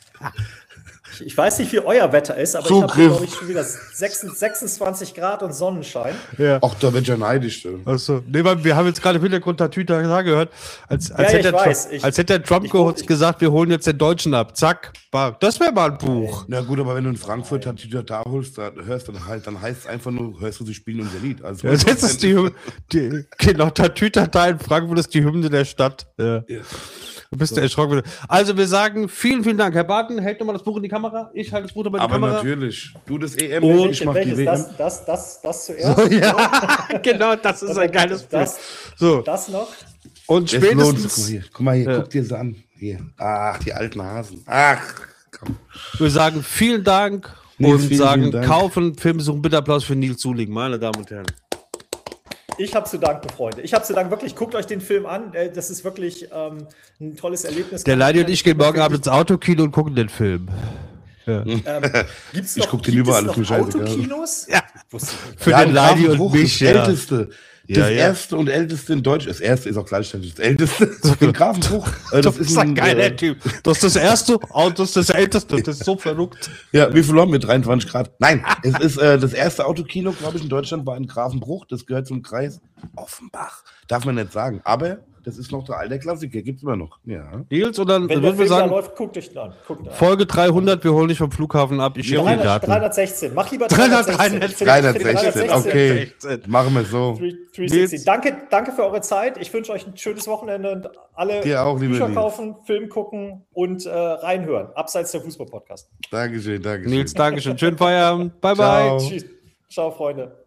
ich, ich weiß nicht, wie euer Wetter ist, aber Zugriff. ich habe, glaube ich, schon wieder sechsundzwanzig, sechsundzwanzig Grad und Sonnenschein. Ja. Ach, da wird ja neidisch. du. Achso, nee, weil wir haben jetzt gerade im Hintergrund Tatüta gehört, als, als, Ja, hätte ich der weiß. Trump, Ich- als hätte der Trump ich- kurz ich- gesagt, wir holen jetzt den Deutschen ab. Zack, bam. Das wäre mal ein Buch. Na gut, aber wenn du in Frankfurt Tatüta da holst, da hörst dann halt, dann heißt es einfach nur, hörst du, sie spielen unser Lied. Also Ja, das ist die, Hymne- die genau, Tatütata in Frankfurt ist die Hymne der Stadt. Ja. Ja. Du bist der erschrocken. Also wir sagen vielen, vielen Dank. Herr Barton, hält nochmal das Buch in die Kamera. Ich halte das Buch nochmal in die Aber Kamera. natürlich, du das E M, Und ich mach die Welches? W M. Das, das, das, das zuerst? Ja, genau, das ist ein geiles Bild. Das, So, das noch? Das lohnt und sich. Guck mal spätestens, hier, guck mal hier, Ja. guck dir sie an. Hier. Ach, die alten Hasen. Ach, komm. wir sagen vielen Dank Nils, und vielen, sagen, vielen Dank. kaufen, Film suchen, bitte Applaus für Nils Zuling, meine Damen und Herren. Ich habe zu danken, Freunde. Ich habe zu danken. Wirklich, guckt euch den Film an. Äh, Das ist wirklich ähm, ein tolles Erlebnis. Der Leidi und ich gehen morgen Abend ins Autokino und gucken den Film. Ähm, gibt's Ich noch, guck den gibt es überall, ist noch mir scheißegal. Autokinos? Ja. Wusste ich nicht. Für Ja, den Leidi und Grafenbruch, mich. das Ja. älteste. Das Ja, ja. erste und älteste in Deutschland. Das erste ist auch gleichzeitig das älteste. In Grafenbruch. Äh, Das ist ein geiler äh, Typ. Das ist das erste und das ist das älteste. Das ist so verrückt. Ja, wie viel haben wir? dreiundzwanzig Grad. Nein, es ist äh, das erste Autokino, glaube ich, in Deutschland war in Grafenbruch. Das gehört zum Kreis Offenbach. Darf man nicht sagen. Aber das ist noch der alte Klassiker. Gibt's immer noch. Ja. Nils, und dann Wenn der würden wir Film da sagen, läuft, guckt euch den an. Guckt ihn an. Folge dreihundert, wir holen dich vom Flughafen ab. Ich schicke die dreihundert, Daten. dreihundertsechzehn. Mach lieber dreihundertsechzehn. Ich finde- ich finde dreihundertsechzehn, okay. Machen wir so. dreihundertsechzehn. Danke, danke für eure Zeit. Ich wünsche euch ein schönes Wochenende und alle Dir auch, liebe Bücher Nils. kaufen, Film gucken und äh, reinhören. Abseits der Fußball-Podcast. Dankeschön, Dankeschön. Nils, Dankeschön. Schönen Feierabend. Bye, Ciao. bye. Tschüss. Ciao, Freunde.